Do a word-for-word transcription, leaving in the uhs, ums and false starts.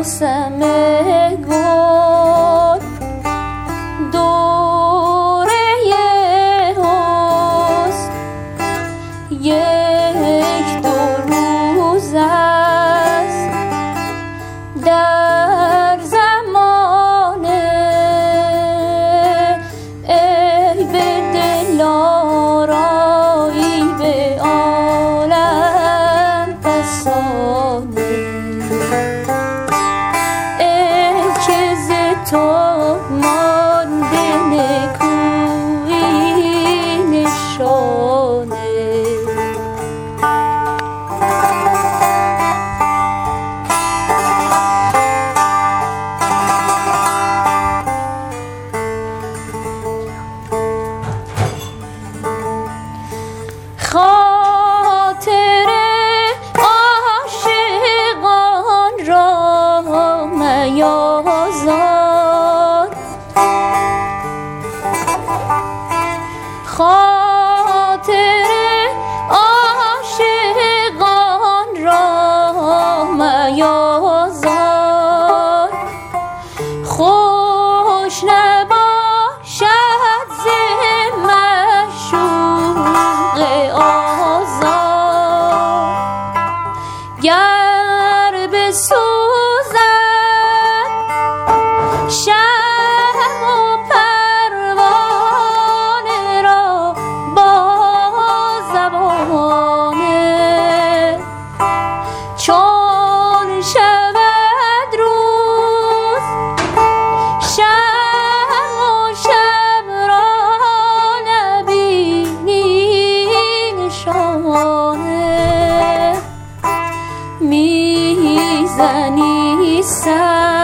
موسم گل دوره حسن یک دو روز است در زمان ای به دل آرایی به عالم فسانه ای که ز تو مانده نکویی نشانه خاطر عاشقان را میازار خاطر عاشقان را میازار خوش نباشد ز معشوق آزار گر بسوزد شمع و پروانه را با زبانه چون شود روز شمع و شب را نبینی نشانه میزنی سر